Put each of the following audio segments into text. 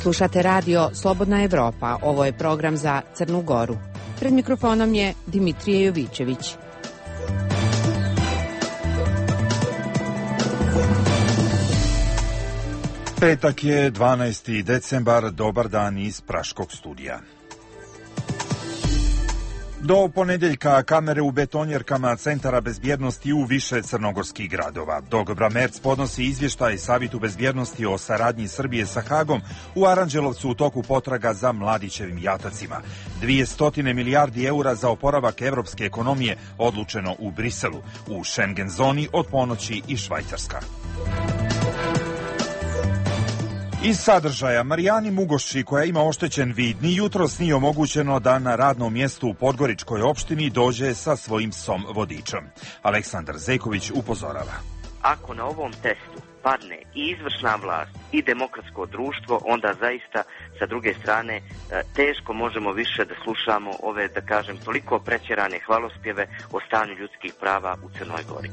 Slušate radio Slobodna Evropa. Ovo je program za Crnu Goru. Pred mikrofonom je Dimitrije Jovićević. Petak je 12. decembar, dobar dan iz Praškog studija. Do ponedeljka kamere u betonjerkama centara bezbjednosti u više crnogorskih gradova. Dok Bramerc podnosi izvještaj Savetu bezbjednosti o saradnji Srbije sa Hagom, u Aranđelovcu u toku potraga za Mladićevim jatacima. 200 milijardi eura za oporavak evropske ekonomije odlučeno u Briselu. U Schengen zoni od ponoći i Švajcarska. Iz sadržaja, Marijani Mugošči, koja ima oštećen vid, ni jutros nije omogućeno da na radnom mjestu u Podgoričkoj opštini dođe sa svojim psom vodičem. Aleksandar Zejković upozorava. Ako na ovom testu padne i izvršna vlast i demokratsko društvo, onda zaista sa druge strane teško možemo više da slušamo ove, da kažem, toliko pretjerane hvalospjeve o stanju ljudskih prava u Crnoj Gori.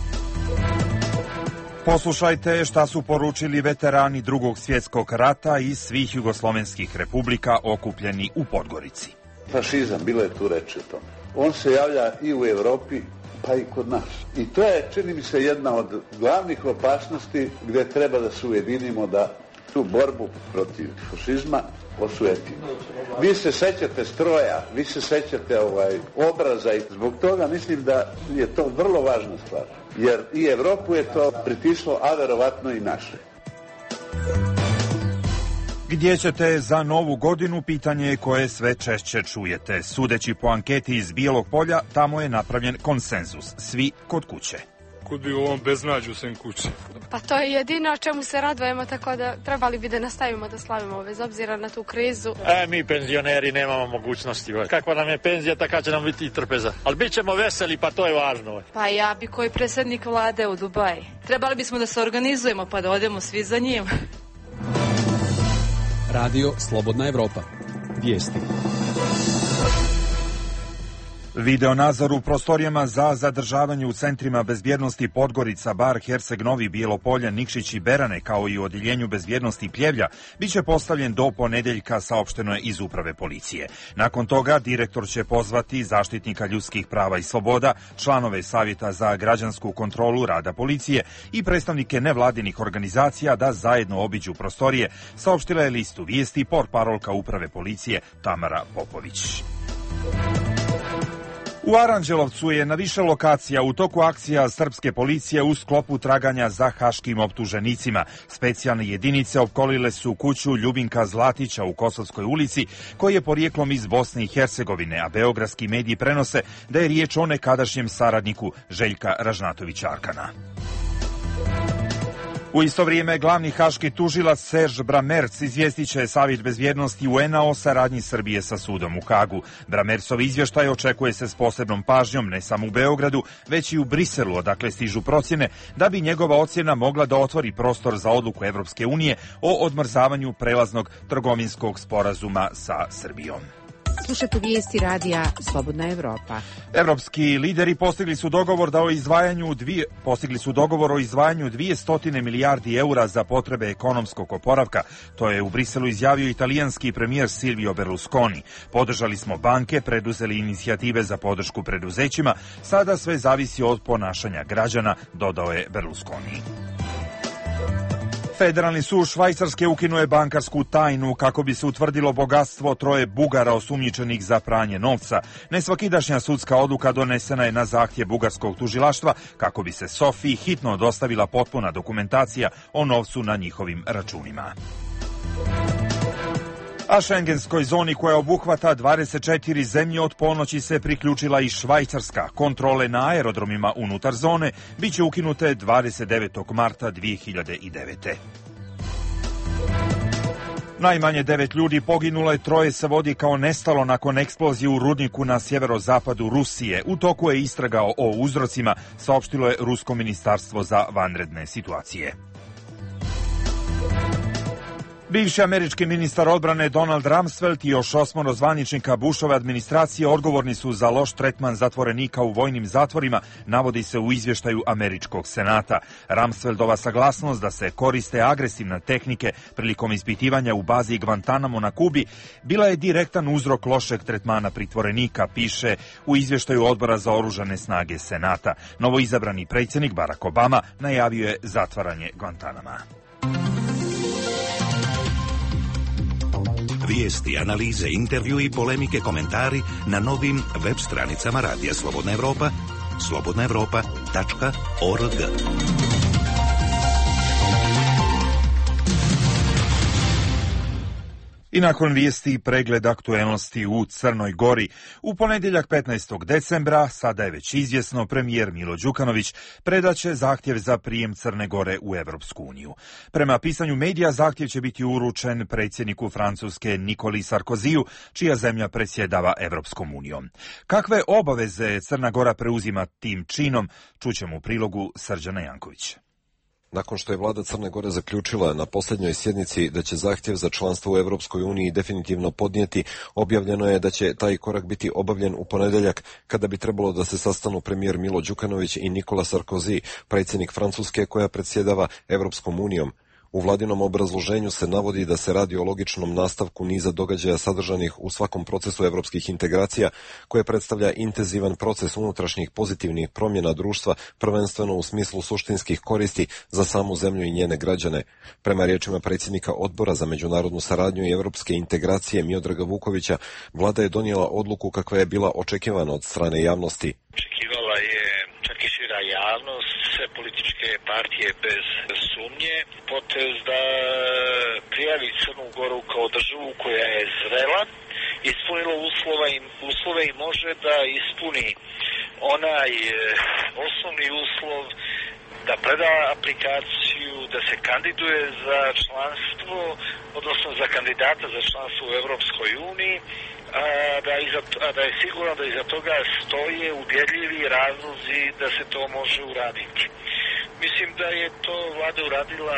Poslušajte šta su poručili veterani Drugog svjetskog rata iz svih jugoslovenskih republika okupljeni u Podgorici. Fašizam, bilo je tu reči o tome. On se javlja i u Evropi, pa i kod nas. I to je, čini mi se, jedna od glavnih opasnosti gdje treba da se ujedinimo, da tu borbu protiv fašizma osujetimo. Vi se sećate stroja, vi se sećate obraza i zbog toga mislim da je to vrlo važna stvar. Jer i Evropu je to pritislo, a verovatno i naše. Gdje ćete za Novu godinu, pitanje je koje sve češće čujete. Sudeći po anketi iz Bijelog polja, tamo je napravljen konsenzus. Svi kod kuće. Kud bi u ovom beznađu sem kuće? Pa to je jedino o čemu se radujemo, tako da trebali bi da nastavimo da slavimo bez obzira na tu krizu. Mi penzioneri nemamo mogućnosti. Kakva nam je penzija, taka će nam biti i trpeza. Ali bit ćemo veseli, pa to je važno. Pa ja bi koji predsjednik vlade u Dubaji. Trebali bismo da se organizujemo pa da odemo svi za njim. Radio Slobodna Evropa. Vijesti. Video nadzor u prostorijama za zadržavanje u centrima bezbjednosti Podgorica, Bar, Herceg Novi, Bijelopolje, Nikšić i Berane, kao i u odjeljenju bezbjednosti Pljevlja, biće postavljen do ponedeljka, saopšteno je iz uprave policije. Nakon toga direktor će pozvati zaštitnika ljudskih prava i sloboda, članove Savjeta za građansku kontrolu rada policije i predstavnike nevladinih organizacija da zajedno obiđu prostorije, saopštila je listu vijesti portparolka uprave policije Tamara Popović. U Aranđelovcu je na više lokacija u toku akcija srpske policije u sklopu traganja za haškim optuženicima. Specijalne jedinice opkolile su kuću Ljubinka Zlatića u Kosovskoj ulici, koji je porijeklom iz Bosne i Hercegovine, a beogradski mediji prenose da je riječ o nekadašnjem saradniku Željka Ražnatovića Arkana. U isto vrijeme glavni haški tužilac Serž Bramerc izvijestit će Savet bezbjednosti UN-a o saradnji Srbije sa sudom u Hagu. Bramercov izvještaj očekuje se s posebnom pažnjom ne samo u Beogradu, već i u Briselu, odakle stižu procjene da bi njegova ocjena mogla da otvori prostor za odluku Evropske unije o odmrzavanju prelaznog trgovinskog sporazuma sa Srbijom. Slušate vijesti radija Slobodna Evropa. Evropski lideri postigli su dogovor o izdvajanju 200 milijardi eura za potrebe ekonomskog oporavka. To je u Briselu izjavio italijanski premijer Silvio Berlusconi. Podržali smo banke, preduzeli inicijative za podršku preduzećima. Sada sve zavisi od ponašanja građana, dodao je Berlusconi. Federalni sud Švajcarske ukinuo je bankarsku tajnu kako bi se utvrdilo bogatstvo troje Bugara osumnjičenih za pranje novca. Nesvakidašnja sudska odluka donesena je na zahtjev bugarskog tužilaštva kako bi se Sofiji hitno dostavila potpuna dokumentacija o novcu na njihovim računima. A šengenskoj zoni koja obuhvata 24 zemlje od ponoći se priključila i Švajcarska. Kontrole na aerodromima unutar zone biće ukinute 29. marta 2009. Najmanje 9 ljudi poginulo je, 3 se vodi kao nestalo nakon eksplozije u rudniku na sjeverozapadu Rusije. U toku je istraga o uzrocima, saopštilo je Rusko ministarstvo za vanredne situacije. Bivši američki ministar odbrane Donald Rumsfeld i još 8 zvaničnika Bushove administracije odgovorni su za loš tretman zatvorenika u vojnim zatvorima, navodi se u izvještaju američkog senata. Rumsfeldova saglasnost da se koriste agresivne tehnike prilikom ispitivanja u bazi Guantanamo na Kubi bila je direktan uzrok lošeg tretmana pritvorenika, piše u izvještaju Odbora za oružane snage senata. Novoizabrani predsjednik Barack Obama najavio je zatvaranje Guantanama. Vijesti, analize, intervju i polemike, komentari na novim web stranicama Radija Slobodna Evropa, slobodnaevropa.org. I nakon vijesti pregled aktuelnosti u Crnoj Gori. U ponedjeljak 15. decembra, sada je već izvjesno, premijer Milo Đukanović predaće zahtjev za prijem Crne Gore u Evropsku uniju. Prema pisanju medija, zahtjev će biti uručen predsjedniku Francuske Nikoli Sarkoziju, čija zemlja predsjedava Evropskom unijom. Kakve obaveze Crna Gora preuzima tim činom, čućemo u prilogu Srđana Jankovića. Nakon što je vlada Crne Gore zaključila na posljednjoj sjednici da će zahtjev za članstvo u Evropskoj uniji definitivno podnijeti, objavljeno je da će taj korak biti obavljen u ponedjeljak, kada bi trebalo da se sastanu premijer Milo Đukanović i Nikola Sarkozy, predsjednik Francuske koja predsjedava Evropskom unijom. U vladinom obrazloženju se navodi da se radi o logičnom nastavku niza događaja sadržanih u svakom procesu evropskih integracija, koje predstavlja intenzivan proces unutrašnjih pozitivnih promjena društva, prvenstveno u smislu suštinskih koristi za samu zemlju i njene građane. Prema riječima predsjednika Odbora za međunarodnu saradnju i evropske integracije Miodraga Vukovića, vlada je donijela odluku kakva je bila očekivana od strane javnosti. Očekivala je čak i šira javnost, sve političke partije bez sumnje, potez da prijavi Crnu Goru kao državu koja je zrela, ispunila uslove i može da ispuni onaj osnovni uslov da preda aplikaciju, da se kandiduje za članstvo, odnosno za kandidata za članstvo u Evropskoj uniji, da je sigurno da iza toga stoje ubjedljivi razlozi da se to može uraditi. Mislim da je to vlada uradila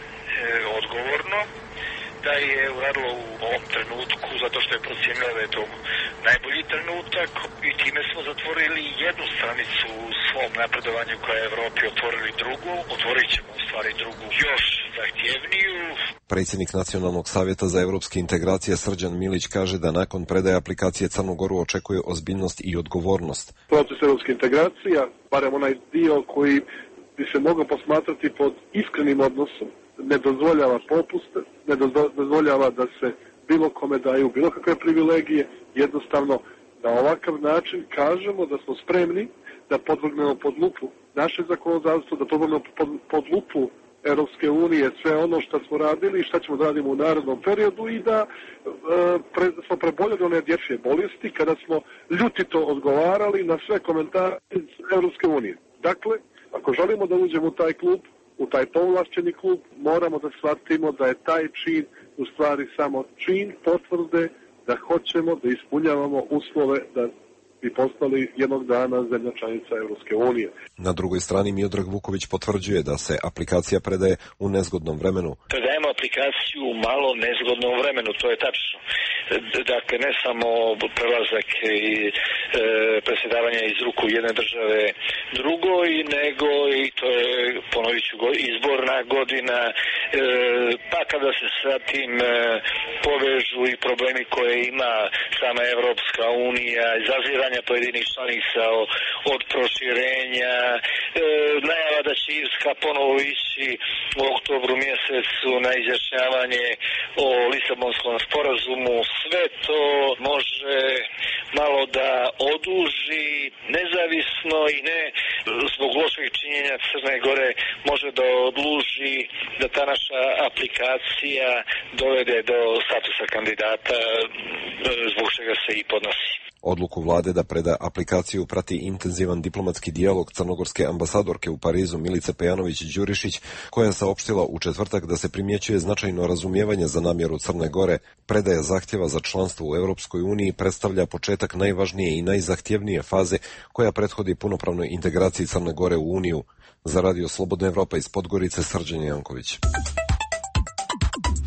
odgovorno, da je uradila u ovom trenutku zato što je procijenila da je to najbolji trenutak i time smo zatvorili jednu stranicu u svom napredovanju koja je Evropi, otvorili drugu, otvorit ćemo u stvari drugu još zahtjevniju. Predsjednik Nacionalnog savjeta za evropske integracije Srđan Milić kaže da nakon predaje aplikacije Crnu Goru očekuje ozbiljnost i odgovornost. Proces evropske integracija, barem onaj dio koji bi se mogao posmatrati pod iskrenim odnosom, ne dozvoljava popuste, ne dozvoljava da se bilo kome daju bilo kakve privilegije, jednostavno na ovakav način kažemo da smo spremni da podvrgnemo pod lupu naše zakonodavstvo, da podvrgnemo pod lupu Europske unije sve ono što smo radili i šta ćemo da radimo u narednom periodu i da smo preboljeli one dječje bolesti kada smo ljutito odgovarali na sve komentare iz Europske unije. Dakle, ako želimo da uđemo u taj klub, u taj povlašćeni klub, moramo da shvatimo da je taj čin u stvari samo čin potvrde da hoćemo da ispunjavamo uslove da bi postali jednog dana zemlja članica Evropske unije. Na drugoj strani Miodrag Vuković potvrđuje da se aplikacija predaje u nezgodnom vremenu. Predajemo aplikaciju u malo nezgodnom vremenu, to je tačno. Dakle, ne samo prelazak i predsjedavanja iz ruku jedne države drugoj, nego i to je, ponovit ću, izborna godina, pa kada se sa tim povežu i problemi koje ima sama Evropska unija, zaziranja pojedinih članica od proširenja, najava da će Irska ponovo ići u oktobru mjesecu na izjašnjavanje o Lisabonskom sporazumu, sve to može malo da oduži, nezavisno i ne zbog lošeg činjenja Crne Gore, može da odluži da ta naša aplikacija dovede do statusa kandidata, zbog čega se i podnosi. Odluku vlade da preda aplikaciju prati intenzivan diplomatski dijalog crnogorske ambasadorke u Parizu Milice Pejanović-Đurišić, koja je saopštila u četvrtak da se primjećuje značajno razumijevanje za namjeru Crne Gore. Predaja zahtjeva za članstvo u Europskoj uniji predstavlja početak najvažnije i najzahtjevnije faze koja prethodi punopravnoj integraciji Crne Gore u Uniju. Za Radio Slobodna Evropa iz Podgorice, Srđan Janković.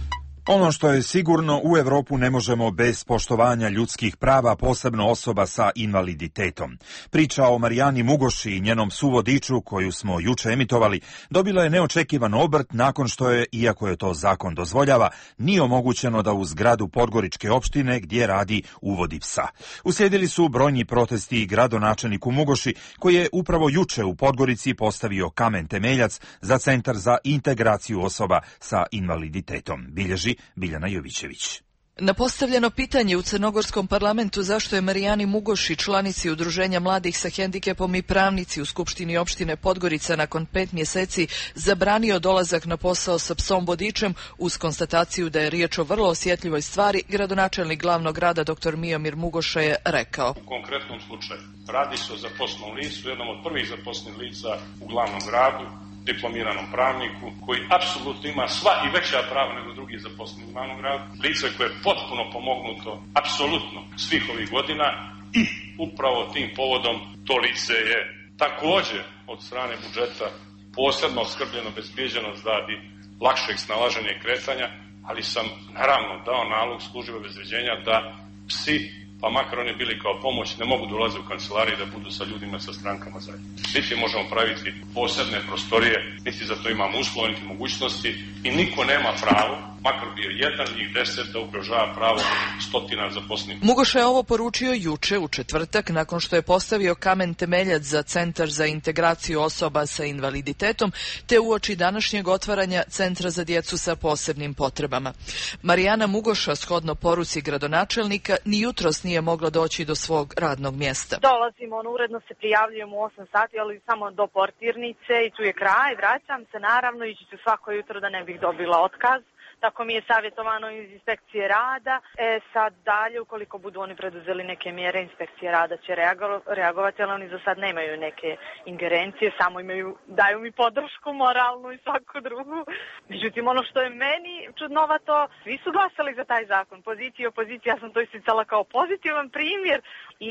Ono što je sigurno, u Evropu ne možemo bez poštovanja ljudskih prava, posebno osoba sa invaliditetom. Priča o Marijani Mugoši i njenom suvodiču, koju smo juče emitovali, dobila je neočekivan obrt nakon što je, iako je to zakon dozvoljava, nije omogućeno da u zgradu Podgoričke opštine, gdje radi, uvodi psa. Uslijedili su brojni protesti i gradonačelniku Mugoši, koji je upravo juče u Podgorici postavio kamen temeljac za Centar za integraciju osoba sa invaliditetom, bilježi Biljana Jovićević. Na postavljeno pitanje u crnogorskom parlamentu zašto je Marijani Mugoši, članici Udruženja mladih sa hendikepom i pravnici u Skupštini opštine Podgorica nakon 5 mjeseci zabranio dolazak na posao sa psom vodičem, uz konstataciju da je riječ o vrlo osjetljivoj stvari, gradonačelnik glavnog grada dr. Miomir Mugoša je rekao. U konkretnom slučaju radi se o zaposlenom licu, jednom od prvih zaposlenih lica u glavnom gradu, diplomiranom pravniku, koji apsolutno ima sva i veća prava nego drugi zaposleni u glavnom gradu, lice koje je potpuno pomognuto apsolutno svih ovih godina i upravo tim povodom to lice je također od strane budžeta posebno skrbljeno, bezbjeđeno radi lakšeg snalaženja i kretanja, ali sam naravno dao nalog službe obezbeđenja da psi, pa makar oni bili kao pomoć, ne mogu dolaziti u kancelariju da budu sa ljudima, sa strankama zajedno. Niti možemo praviti posebne prostorije, niti za to imamo uslove, niti mogućnosti i niko nema pravo, makar bio jedan njih 10, da ugrožava pravo stotina zaposlenih. Mugoša je ovo poručio juče u četvrtak nakon što je postavio kamen temeljac za Centar za integraciju osoba sa invaliditetom, te uoči današnjeg otvaranja Centra za djecu sa posebnim potrebama. Marijana Mugoša, shodno poruci gradonačelnika, ni jutros nije mogla doći do svog radnog mjesta. Dolazim, uredno se prijavljujem u 8 sati, ali samo do portirnice i tu je kraj, vraćam se, naravno, ići ću svako jutro da ne bih dobila otkaz. Tako mi je savjetovano iz inspekcije rada. Sad dalje, ukoliko budu oni preduzeli neke mjere, inspekcija rada će reagovati, ali oni za sad nemaju neke ingerencije, samo daju mi podršku moralnu i svaku drugu. Međutim, ono što je meni čudnovato, svi su glasali za taj zakon, pozicija i opozicija, ja sam to isticala kao pozitivan primjer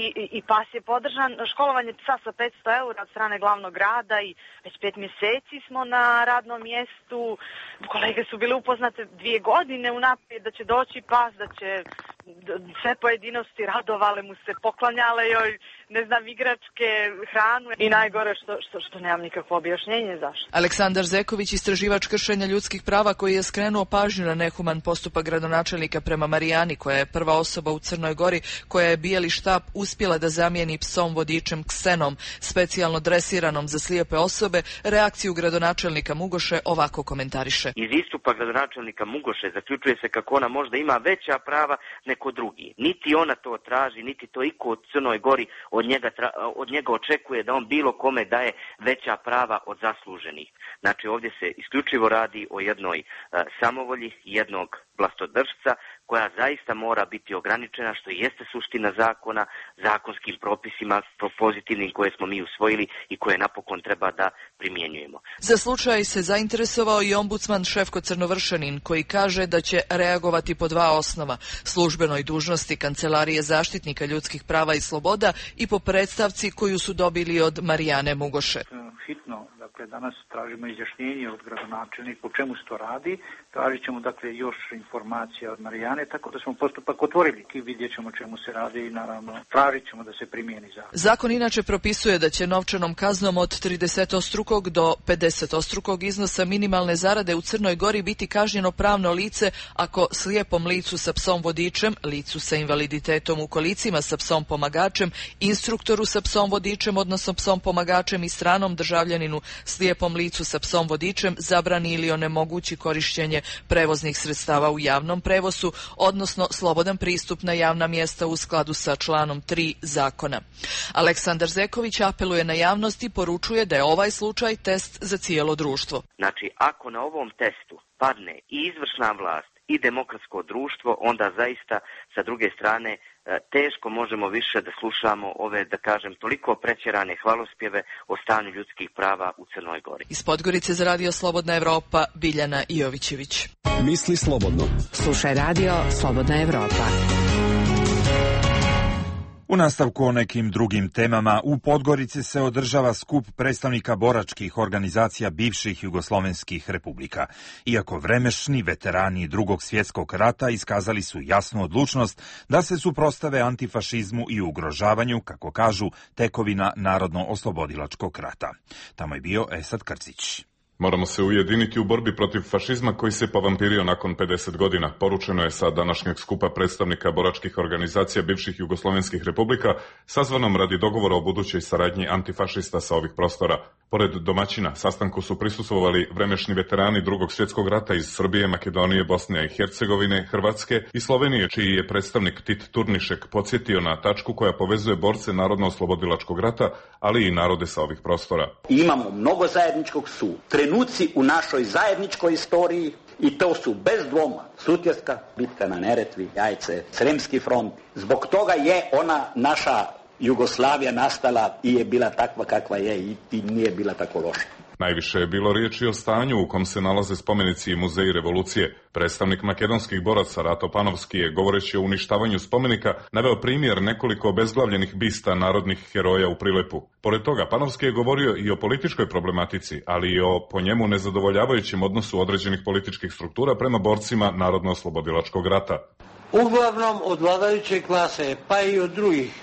i pas je podržan. Školovanje psa sa 500 € od strane glavnog grada i već 5 mjeseci smo na radnom mjestu. Kolege su bile upoznate 2 godine unaprijed da će doći pas, da će sve pojedinosti radovale mu se, poklanjale joj, ne znam, igračke, hranu i najgore što nemam nikakvo objašnjenje zašto. Aleksandar Zeković, istraživač kršenja ljudskih prava, koji je skrenuo pažnju na nehuman postupak gradonačelnika prema Marijani, koja je prva osoba u Crnoj Gori koja je bijeli štap uspjela da zamijeni psom vodičem Ksenom, specijalno dresiranom za slijepe osobe, reakciju gradonačelnika Mugoše ovako komentariše. Iz istupa gradonačelnika Mugoše zaključuje se kako ona možda ima veća prava neko drugi. Niti ona to traži, niti to iko u Crnoj Gori od njega očekuje da on bilo kome daje veća prava od zasluženih. Znači ovdje se isključivo radi o jednoj samovolji, jednog vlastodržca koja zaista mora biti ograničena, što jeste suština zakona, zakonskim propisima pozitivnim koje smo mi usvojili i koje napokon treba da primjenjujemo. Za slučaj se zainteresovao i ombudsman Šefko Crnovršanin, koji kaže da će reagovati po 2 osnova: službenoj dužnosti Kancelarije zaštitnika ljudskih prava i sloboda i po predstavci koju su dobili od Marijane Mugoše. Hitno, danas tražimo izjašnjenje od gradonačelnika o čemu se to radi. Tražit ćemo, još informacija od Marijane, tako da smo postupak otvorili i vidjet ćemo čemu se radi i naravno tražit ćemo da se primijeni zakon. Zakon inače propisuje da će novčanom kaznom od 30-ostrukog do 50-ostrukog iznosa minimalne zarade u Crnoj Gori biti kažnjeno pravno lice ako slijepom licu sa psom vodičem, licu sa invaliditetom u kolicima sa psom pomagačem, instruktoru sa psom vodičem, odnosno psom pomagačem i stranom državljaninu slijepom licu sa psom vodičem zabrani ili onemogući korištenje prevoznih sredstava u javnom prevozu, odnosno slobodan pristup na javna mjesta u skladu sa članom 3 zakona. Aleksandar Zeković apeluje na javnost i poručuje da je ovaj slučaj test za cijelo društvo. Znači, ako na ovom testu padne i izvršna vlast i demokratsko društvo, onda zaista sa druge strane teško možemo više da slušamo ove, da kažem, toliko prećerane hvalospjeve o stanju ljudskih prava u Crnoj Gori. Iz Podgorice za Radio Slobodna Evropa, Biljana Jovićević. Misli slobodno. Slušaj Radio Slobodna Evropa. U nastavku o nekim drugim temama, u Podgorici se održava skup predstavnika boračkih organizacija bivših jugoslovenskih republika. Iako vremešni veterani Drugog svjetskog rata iskazali su jasnu odlučnost da se suprotstave antifašizmu i ugrožavanju, kako kažu, tekovina Narodno-oslobodilačkog rata. Tamo je bio Esad Krcić. Moramo se ujediniti u borbi protiv fašizma koji se povampirio nakon 50 godina, poručeno je sa današnjeg skupa predstavnika boračkih organizacija bivših jugoslovenskih republika, sazvanom radi dogovora o budućoj saradnji antifašista sa ovih prostora. Pored domaćina, sastanku su prisustvovali vremešni veterani Drugog svjetskog rata iz Srbije, Makedonije, Bosne i Hercegovine, Hrvatske i Slovenije, čiji je predstavnik Tit Turnišek podsjetio na tačku koja povezuje borce Narodno-oslobodilačkog rata, ali i narode sa ovih prostora. Imamo mnogo zajedničkog trenuci u našoj zajedničkoj istoriji i to su bez dvoma Sutjeska, bitka na Neretvi, Jajce, Sremski front. Zbog toga je ona naša Jugoslavija nastala i je bila takva kakva je i nije bila tako loša. Najviše je bilo riječi o stanju u kom se nalaze spomenici i muzeji revolucije. Predstavnik makedonskih boraca Rato Panovski je, govoreći o uništavanju spomenika, naveo primjer nekoliko obezglavljenih bista narodnih heroja u Prilepu. Pored toga, Panovski je govorio i o političkoj problematici, ali i o po njemu nezadovoljavajućem odnosu određenih političkih struktura prema borcima Narodno-oslobodilačkog rata. Uglavnom od vladajuće klase, pa i od drugih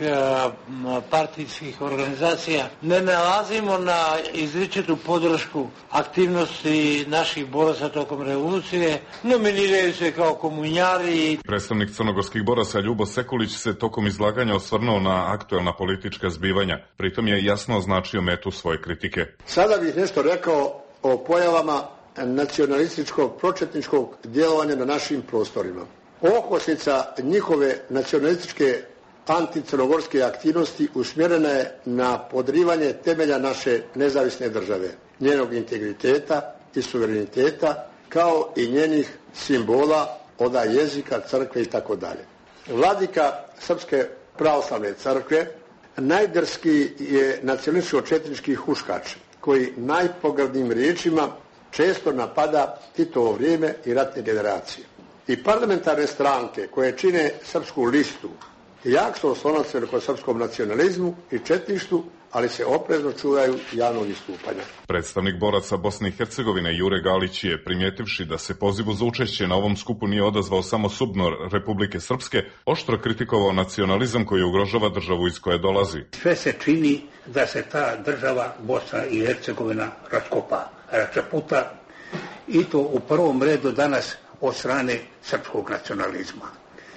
partijskih organizacija, ne nalazimo na izričitu podršku aktivnosti naših boraca tokom revolucije, nominiraju se kao komunjari. Predstavnik crnogorskih boraca Ljubo Sekulić se tokom izlaganja osvrnuo na aktuelna politička zbivanja, pritom je jasno označio metu svoje kritike. Sada bih nešto rekao o pojavama nacionalističkog, pročetničkog djelovanja na našim prostorima. Okosnica njihove nacionalističke anticrnogorske aktivnosti usmjerena je na podrivanje temelja naše nezavisne države, njenog integriteta i suvereniteta, kao i njenih simbola, od jezika, crkve itd. Vladika Srpske pravoslavne crkve najdrski je nacionalističko-četnički huškač, koji najpogrdnijim riječima često napada Titovo vrijeme i ratne generacije. I parlamentarne stranke koje čine srpsku listu jak su oslonac po srpskom nacionalizmu i četništvu, ali se oprezno čuvaju javnog istupanja. Predstavnik boraca Bosne i Hercegovine Jure Galić je, primjetivši da se pozivu za učešće na ovom skupu nije odazvao samo SUBNOR Republike Srpske, oštro kritikovao nacionalizam koji ugrožava državu iz koje dolazi. Sve se čini da se ta država Bosna i Hercegovina raskopa, račaputa, i to u prvom redu danas od strane srpskog nacionalizma.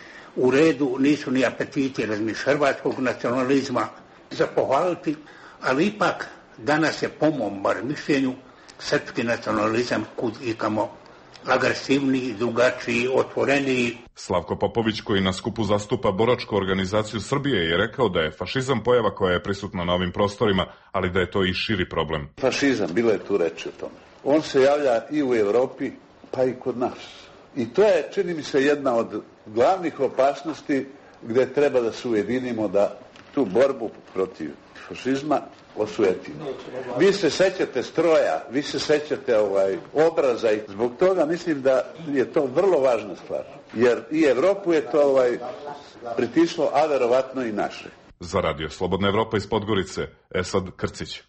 U redu nisu ni apetiti hrvatskog nacionalizma za pohvaliti, ali ipak danas je, po mom bar mišljenju, srpski nacionalizam kud ikamo agresivniji, drugačiji, otvoreniji. Slavko Popović, koji na skupu zastupa boračku organizaciju Srbije, je rekao da je fašizam pojava koja je prisutna na ovim prostorima, ali da je to i širi problem. Fašizam, bilo je tu reći o tome. On se javlja i u Europi, pa i kod nas. I to je, čini mi se, jedna od glavnih opasnosti gdje treba da se ujedinimo, da tu borbu protiv fašizma osujetimo. Vi se sećate stroja, vi se sećate obraza i zbog toga mislim da je to vrlo važna stvar. Jer i Evropu je to pritislo, a verovatno i naše. Za Radio Slobodna Evropa iz Podgorice, Esad Krcić.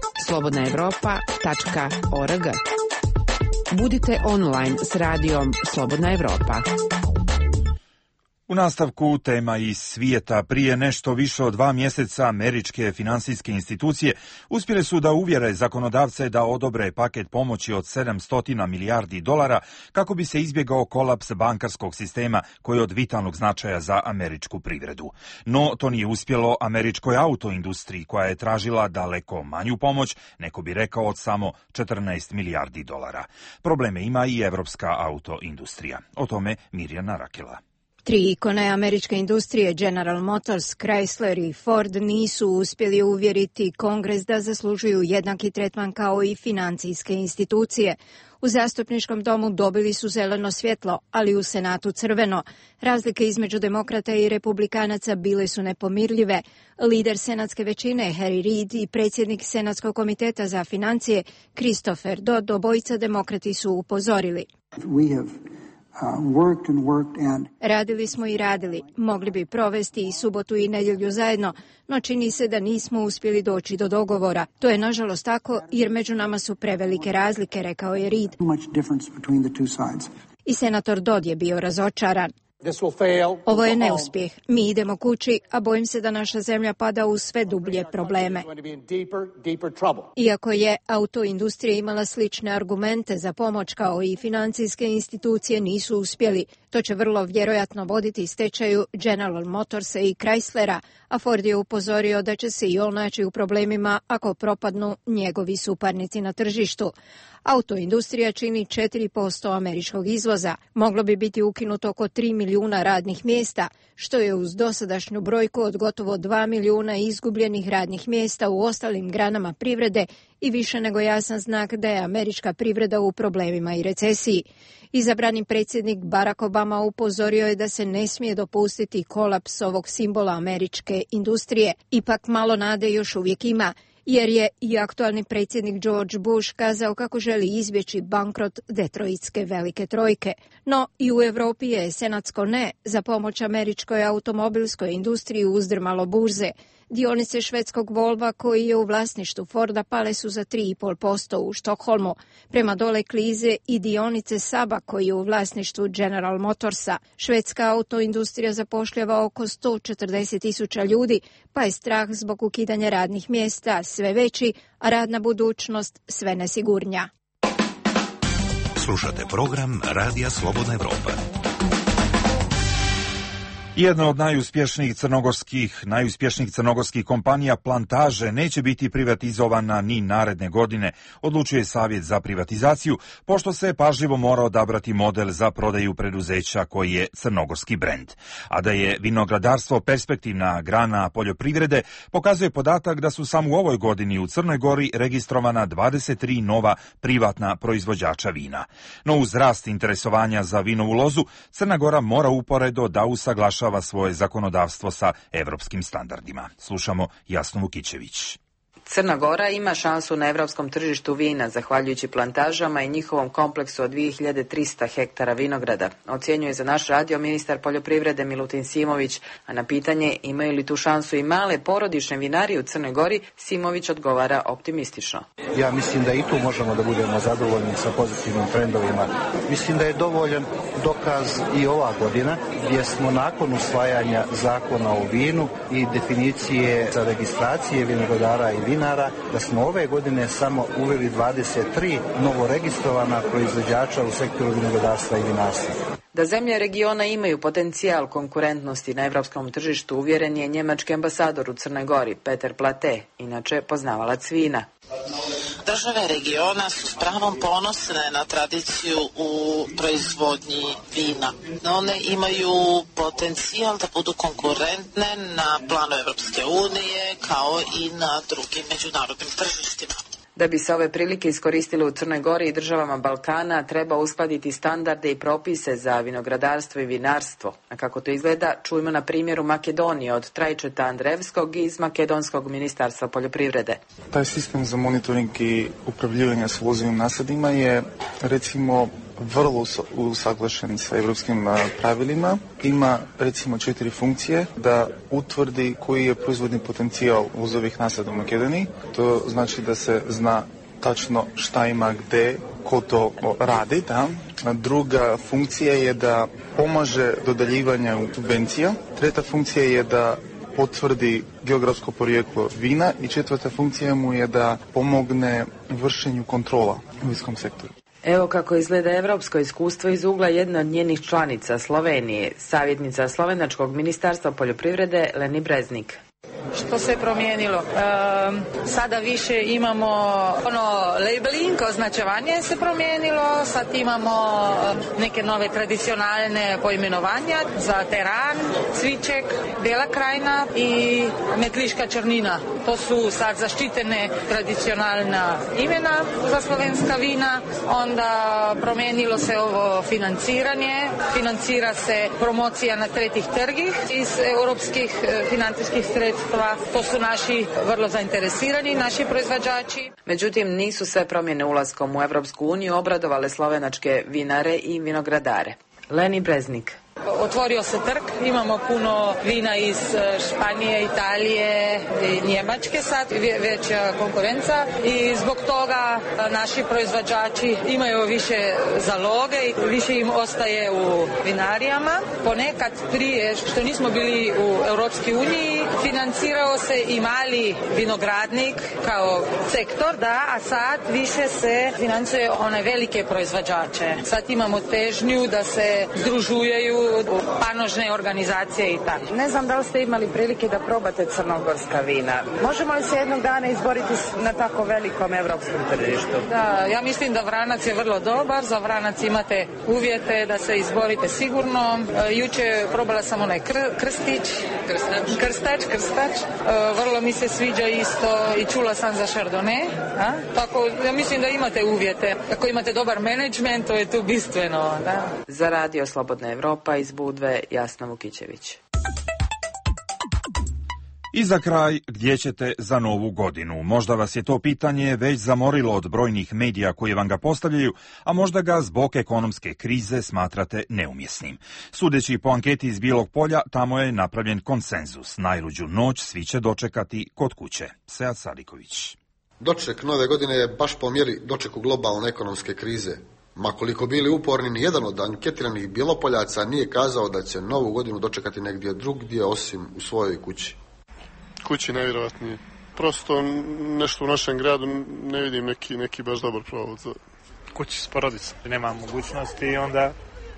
slobodnaevropa.org. Budite online s radijom Slobodna Evropa. U nastavku tema iz svijeta. Prije nešto više od 2 mjeseca američke finansijske institucije uspjele su da uvjere zakonodavce da odobre paket pomoći od $700 milijardi kako bi se izbjegao kolaps bankarskog sistema koji je od vitalnog značaja za američku privredu. No, to nije uspjelo američkoj autoindustriji koja je tražila daleko manju pomoć, neko bi rekao od samo $14 milijardi. Probleme ima i evropska autoindustrija. O tome Mirjana Rakela. 3 ikone američke industrije, General Motors, Chrysler i Ford, nisu uspjeli uvjeriti Kongres da zaslužuju jednaki tretman kao i financijske institucije. U zastupničkom domu dobili su zeleno svjetlo, ali u Senatu crveno. Razlike između demokrata i republikanaca bile su nepomirljive. Lider senatske većine, Harry Reid, i predsjednik Senatskog komiteta za financije, Christopher Dodd, obojica demokrati su upozorili. Radili smo i radili. Mogli bi provesti i subotu i nedjelju zajedno, no čini se da nismo uspjeli doći do dogovora. To je nažalost tako jer među nama su prevelike razlike, rekao je Reid. I senator Dodd je bio razočaran. Ovo je neuspjeh. Mi idemo kući, a bojim se da naša zemlja pada u sve dublje probleme. Iako je autoindustrija imala slične argumente za pomoć kao i financijske institucije nisu uspjeli. To će vrlo vjerojatno voditi stečaju General Motorsa i Chryslera, a Ford je upozorio da će se i on naći u problemima ako propadnu njegovi suparnici na tržištu. Autoindustrija čini 4% američkog izvoza. Moglo bi biti ukinuto oko 3 milijuna radnih mjesta, što je uz dosadašnju brojku od gotovo 2 milijuna izgubljenih radnih mjesta u ostalim granama privrede i više nego jasan znak da je američka privreda u problemima i recesiji. Izabrani predsjednik Barack Obama upozorio je da se ne smije dopustiti kolaps ovog simbola američke industrije. Ipak malo nade još uvijek ima, jer je i aktualni predsjednik George Bush kazao kako želi izbjeći bankrot Detroitske velike trojke. No i u Europi je senatsko ne za pomoć američkoj automobilskoj industriji uzdrmalo burze. Dionice švedskog Volva koji je u vlasništvu Forda pale su za 3,5% u Štokholmu. Prema dole klize i dionice Saba koji je u vlasništvu General Motorsa. Švedska autoindustrija zapošljava oko 140.000 ljudi, pa je strah zbog ukidanja radnih mjesta sve veći, a radna budućnost sve nesigurnija. Slušate program Radija Slobodna Evropa. Jedna od najuspješnijih crnogorskih kompanija Plantaže neće biti privatizovana ni naredne godine, odlučuje Savjet za privatizaciju, pošto se pažljivo mora odabrati model za prodaju preduzeća koji je crnogorski brend. A da je vinogradarstvo perspektivna grana poljoprivrede, pokazuje podatak da su samo u ovoj godini u Crnoj Gori registrovana 23 nova privatna proizvođača vina. No uz rast interesovanja za vinovu lozu, Crna Gora mora uporedo da usaglaša svoje zakonodavstvo sa evropskim standardima. Slušamo Jasnu Vukićević. Crna Gora ima šansu na evropskom tržištu vina, zahvaljujući plantažama i njihovom kompleksu od 2300 hektara vinograda. Ocjenjuje za naš radio ministar poljoprivrede Milutin Simović, a na pitanje imaju li tu šansu i male porodične vinarije u Crnoj Gori, Simović odgovara optimistično. Ja mislim da i tu možemo da budemo zadovoljni sa pozitivnim trendovima. Mislim da je dovoljan dokaz i ova godina, gdje smo nakon usvajanja zakona o vinu i definicije za registracije vinogradara i vinara, da smo ove godine samo uveli 23 novo registrovana proizvođača u sektoru vinogradarstva i vinarstva. Da zemlje regiona imaju potencijal konkurentnosti na evropskom tržištu, uvjeren je njemački ambasador u Crnoj Gori, Peter Plate, inače poznavalac vina. Države regiona su s pravom ponosne na tradiciju u proizvodnji vina. One imaju potencijal da budu konkurentne na planu Evropske unije kao i na drugim međunarodnim tržištima. Da bi se ove prilike iskoristile u Crnoj Gori i državama Balkana, treba uskladiti standarde i propise za vinogradarstvo i vinarstvo. A kako to izgleda, čujmo na primjeru Makedonije od Trajčeta Andrevskog iz Makedonskog ministarstva poljoprivrede. Taj sistem za monitoring i upravljivanje s lozivim nasadima je, recimo, vrlo usaglašen sa evropskim pravilima. Ima, recimo, 4 funkcije da utvrdi koji je proizvodni potencijal lozovih nasada u Makedoniji. To znači da se zna tačno šta ima gde, ko to radi. Da? Druga funkcija je da pomaže dodeljivanju subvencija. Treta funkcija je da potvrdi geografsko porijeklo vina i četvrta funkcija mu je da pomogne vršenju kontrola u vinskom sektoru. Evo kako izgleda evropsko iskustvo iz ugla jedne od njenih članica, Slovenije, savjetnica Slovenačkog ministarstva poljoprivrede Leni Breznik. Što se promijenilo? Sada više imamo labeling, označevanje se promijenilo, sad imamo neke nove tradicionalne poimenovanja za teran, cviček, Bela krajina i Metliška črnina. To su sad zaštitene tradicionalna imena za slovenska vina. Onda promijenilo se ovo financiranje, financira se promocija na tretjih trgih iz europskih financijskih sredstva. To su naši vrlo zainteresirani, naši proizvođači. Međutim, nisu sve promjene ulaskom u Evropsku uniju obradovale slovenačke vinare i vinogradare. Leni Breznik. Otvorio se trg, imamo puno vina iz Španije, Italije i Njemačke sad, veća konkurenca i zbog toga naši proizvođači imaju više zaloge i više im ostaje u vinarijama. Ponekad prije što nismo bili u Europskoj uniji financirao se i mali vinogradnik kao sektor, a sad više se financuje one velike proizvođače. Sad imamo težnju da se združuju panožne organizacije i tako. Ne znam da li ste imali prilike da probate crnogorska vina. Možemo li se jednog dana izboriti na tako velikom evropskom tržištu? Da, ja mislim da Vranac je vrlo dobar. Za Vranac imate uvjete da se izborite sigurno. Juče probala sam onaj krstač. Vrlo mi se sviđa isto i čula sam za Chardonnay. Tako, ja mislim da imate uvjete. Ako imate dobar menadžment, to je tu bistveno. Da. Za Radio Slobodna Evropa iz Budve, Jasna Vukićević. I za kraj, gdje ćete za novu godinu? Možda vas je to pitanje već zamorilo od brojnih medija koji vam ga postavljaju, a možda ga zbog ekonomske krize smatrate neumjesnim. Sudeći po anketi iz Bijelog polja, tamo je napravljen konsenzus. Najluđu noć svi će dočekati kod kuće. Sead Sadiković. Doček nove godine je baš po mjeri dočeku globalne ekonomske krize. Ma koliko bili uporni, nijedan od anketiranih Bjelopoljaca nije kazao da će novu godinu dočekati negdje drugdje osim u svojoj kući. Kući najvjerojatnije. Prosto nešto u našem gradu ne vidim neki baš dobar provod za kući s porodicom. Nema mogućnosti i onda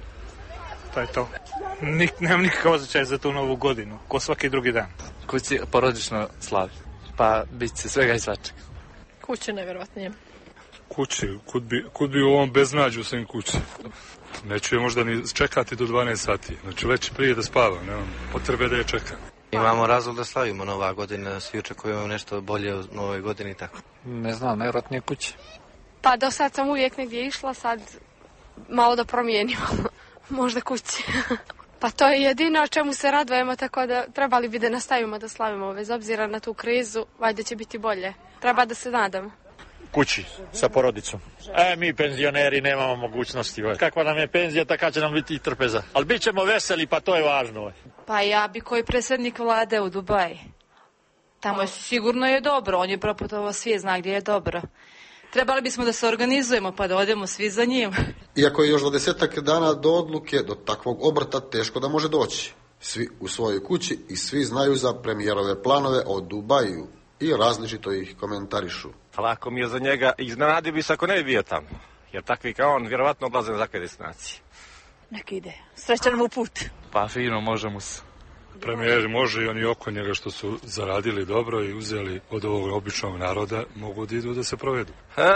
to je to. Nemam nikakav osjećaj za tu novu godinu, ko svaki drugi dan. Kući porodično slavi, pa bit će svega i svačega. Kući najvjerojatnije. Kući, kud bi u ovom beznađu sam kući. Neću je možda ni čekati do 12 sati. Znači leći prije da spavam, nemam potrebe da je čekam. Imamo razlog da slavimo nova godina, svi očekujemo nešto bolje u novoj godini i tako. Ne znam, najvjerojatnije kući. Pa do sad sam uvijek negdje išla, sad malo da promijenimo. Možda kući. Pa to je jedino o čemu se radujemo, tako da trebali bi da nastavimo da slavimo bez obzira na tu krizu, valjda će biti bolje. Treba da se nadamo. Kući, sa porodicom. Mi penzioneri nemamo mogućnosti. Kakva nam je penzija, taka će nam biti i trpeza. Ali bit ćemo veseli, pa to je važno. Pa ja bi koji predsjednik vlade u Dubaji. Tamo je sigurno je dobro, on je proputovao svijet, zna gdje je dobro. Trebali bismo da se organizujemo pa da odemo svi za njim. Iako je još 20 dana do odluke, do takvog obrta teško da može doći. Svi u svojoj kući i svi znaju za premijerove planove o Dubaju i različito ih komentarišu. Lako mi je za njega, iznenadio bi se ako ne bi bio tamo, jer takvi kao on vjerovatno odlaze na takve destinacije. Nek ide, srećan mu put. Pa fino, može mu se. Premijeri može i oni oko njega što su zaradili dobro i uzeli od ovog običnog naroda, mogu da idu da se provedu.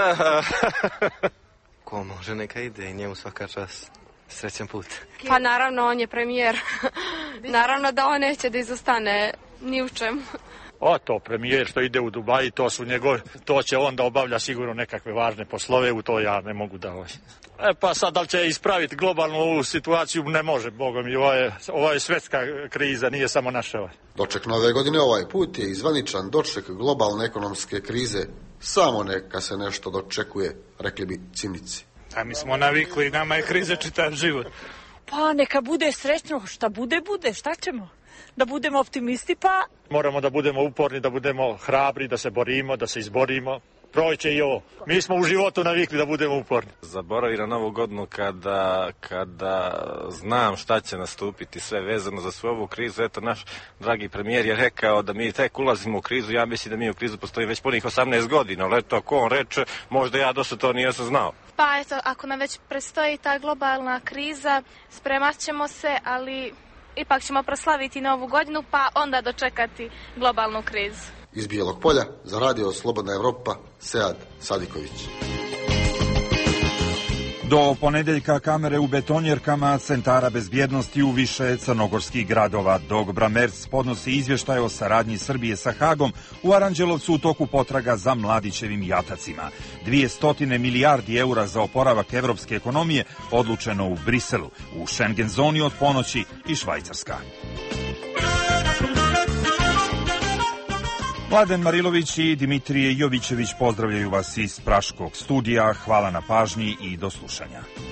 Ko može, neka ide i njemu svaka čast. Srećan put. Pa naravno, on je premijer. Naravno da on neće da izostane ni u čemu. To premijer što ide u Dubaji, to će on da obavlja sigurno nekakve važne poslove, u to ja ne mogu da pa sad da li će ispraviti globalnu ovu situaciju, ne može, Bogom i ovo je svjetska kriza, nije samo naša. Doček nove godine ovaj put je izvaničan doček globalne ekonomske krize, samo neka se nešto dočekuje, rekli bi cinici. A mi smo navikli, nama je kriza čitav život. Pa neka bude srećno, šta bude, šta ćemo? Da budemo optimisti, pa... Moramo da budemo uporni, da budemo hrabri, da se borimo, da se izborimo. Proće i ovo. Mi smo u životu navikli da budemo uporni. Zaboravi na novu godinu kada znam šta će nastupiti, sve vezano za svu ovu krizu. Eto, naš dragi premijer je rekao da mi tek ulazimo u krizu. Ja mislim da mi u krizu postoji već punih 18 godina. Ali eto, ako on reče, možda ja dosta to nisam znao. Pa eto, ako nam već predstoji ta globalna kriza, spremat ćemo se, ali... Ipak ćemo proslaviti novu godinu, pa onda dočekati globalnu krizu. Iz Bijelog polja, za Radio Slobodna Evropa, Sead Sadiković. Do ponedeljka kamere u betonjerkama centara bezbjednosti u više crnogorskih gradova, dok Bramerc podnosi izvještaj o saradnji Srbije sa Hagom, u Aranđelovcu u toku potraga za Mladićevim jatacima. 200 milijardi eura za oporavak evropske ekonomije odlučeno u Briselu, u Schengen zoni od ponoći i Švajcarska. Mladen Marilović i Dimitrije Jovićević pozdravljaju vas iz Praškog studija. Hvala na pažnji i do slušanja.